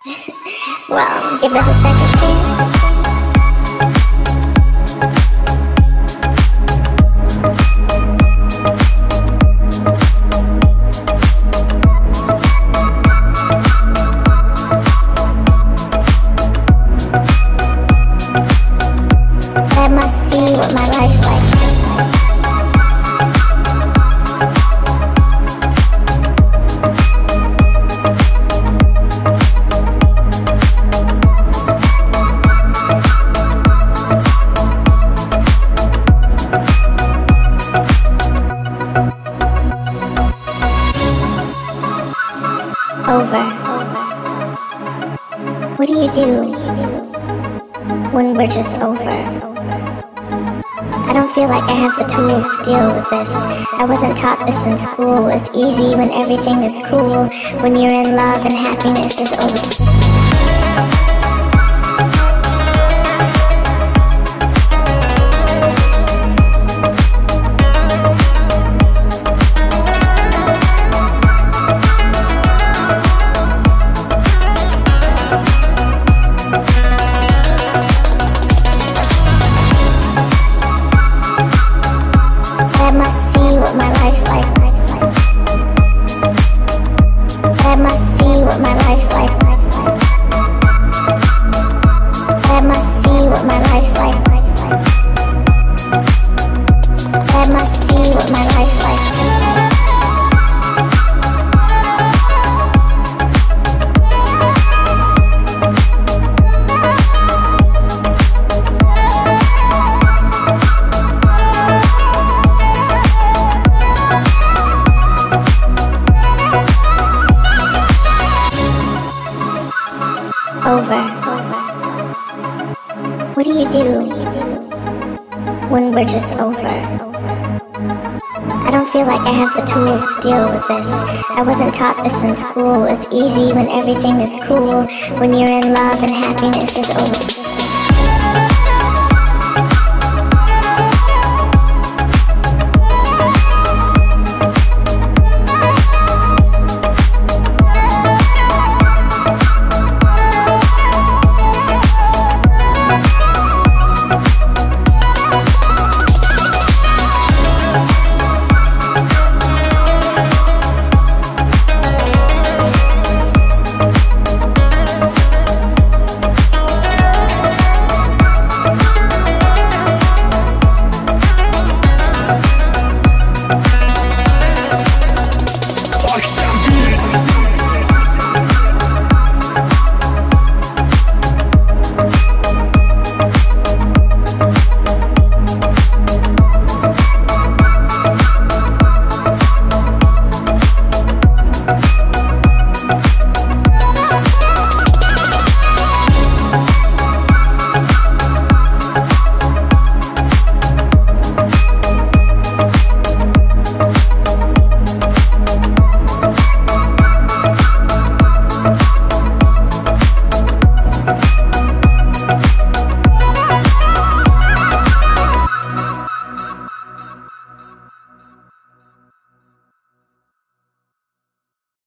Well, give us a second chance. I must see what my life's like. Over. What do you do when we're just over? I don't feel like I have the tools to deal with this. I wasn't taught this in school. It's easy when everything is cool. When you're in love and happiness is over. I must see what my life's like. I must see what my life's like. I must see what my life's like. I must see what my life's like. Over. What do you do when we're just over? I don't feel like I have the tools to deal with this. I wasn't taught this in school. It's easy when everything is cool. When you're in love and happiness is over.